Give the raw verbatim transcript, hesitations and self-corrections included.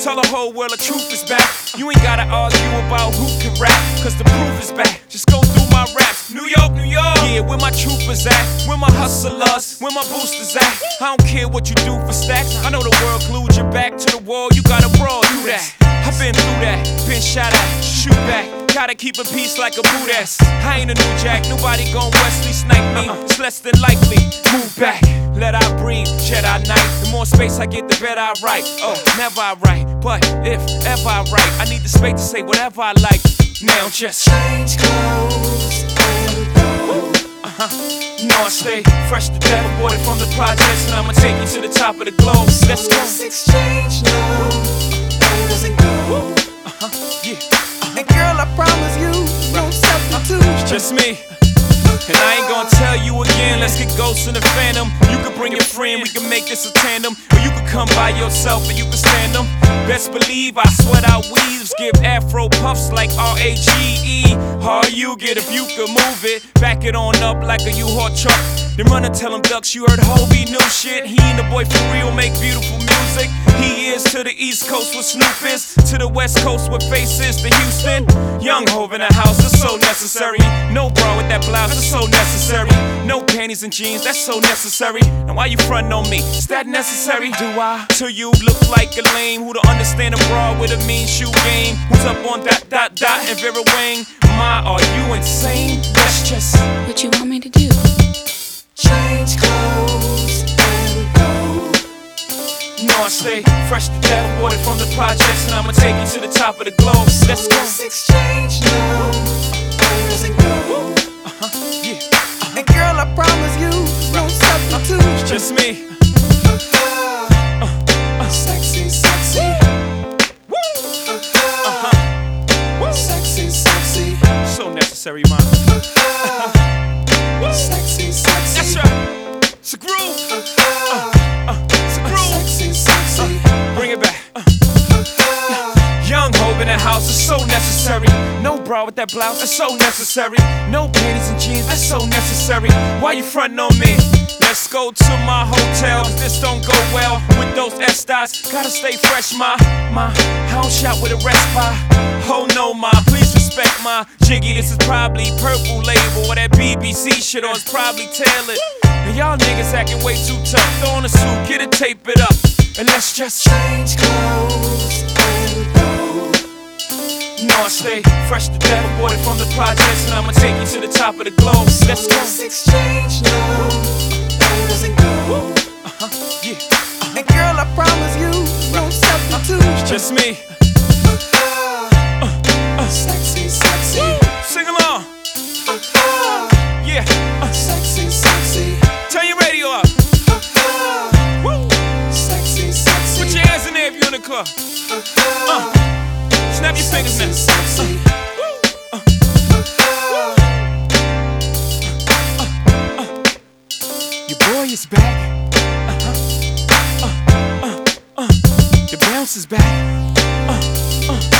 Tell the whole world the truth is back. You ain't gotta argue about who can rap, cause the proof is back. Just go through my raps. New York, New York. Yeah, where my troopers at? Where my hustlers? Where my boosters at? I don't care what you do for stacks. I know the world glued your back to the wall. You gotta brawl through that. I've been through that. Been shot at. Shoot back. Gotta keep a peace like a boot ass. I ain't a new jack. Nobody gon' Wesley snipe me. It's less than likely. Move back. Let I breathe. Jedi Knight. The more space I get, the better I write. Oh, never I write. But if ever I write, I need the space to say whatever I like. Now just change clothes and go. Uh-huh. You know I stay fresh to death, aborted from the projects, and I'ma take you to the top of the globe. Let's go. Let's exchange now. Where does it go? Uh-huh. Yeah. Uh-huh. And girl, I promise you, no substitute. It's just me. And I ain't gonna tell you again, let's get Ghosts in the Phantom. You can bring your friend, we can make this a tandem. Or you can come by yourself and you can stand them. Best believe I sweat out weaves, give afro puffs like R A G E. How you get if you could move it, back it on up like a U-Haul truck. Then run and tell them ducks you heard Hobie new shit. He and the boy for real make beautiful music. He is to the East Coast what Snoop is, to the West Coast what Face is to Houston. Young Hov in the house, it's so necessary. No bra with that blouse, it's so necessary. No panties and jeans, that's so necessary. And why you frontin' on me? Is that necessary? Do I? To you look like a lame who don't understand a bra with a mean shoe game. Who's up on dot dot dot and Vera Wang? My, are you insane? That's just what you want me to do. Change clothes and go. You know I stay fresh to death, aborted from the projects, and I'ma take you to the top of the globe. Let's go. Let's exchange now. Where does it go? Uh-huh. Yeah. Uh-huh. And girl, I promise you, no substitute. It's just me. Uh, uh, sexy, sexy. Woo. Uh-huh. Woo. Sexy, sexy. So necessary, man. Uh, sexy, sexy. That's right. It's a groove. Uh, uh, it's a groove. Sexy, sexy. Uh, bring it back. Uh. Young Hov in the house is so necessary. No bra with that blouse, that's so necessary. No panties and jeans, that's so necessary. Why you frontin' on me? Let's go to my hotel, cause this don't go well with those S-Dots. Gotta stay fresh, ma, ma. House shot with a rest by. Oh no, ma, please respect my jiggy. This is probably Purple Label or that B B C shit, or it's probably tailored. And y'all niggas acting way too tough. Throw on a suit, get it, tape it up, and let's just change clothes and go. You know I stay fresh to death, aborted from the projects, and I'ma take you to the top of the globe. Let's go. Let's exchange now. Where does it go? Uh-huh. Yeah. Uh-huh. And girl, I promise you, no substitute. It's just me. Uh, uh, sexy, sexy. Sing along. Uh, Yeah. Uh, sexy, sexy. turn your radio up. Uh, Woo. sexy, sexy. Put your hands in there if you're in the club. Uh. Snap your fingers now. Sexy. Uh, uh, uh, your boy is back. Uh-huh. Uh, uh, uh. The bounce is back. Uh, uh.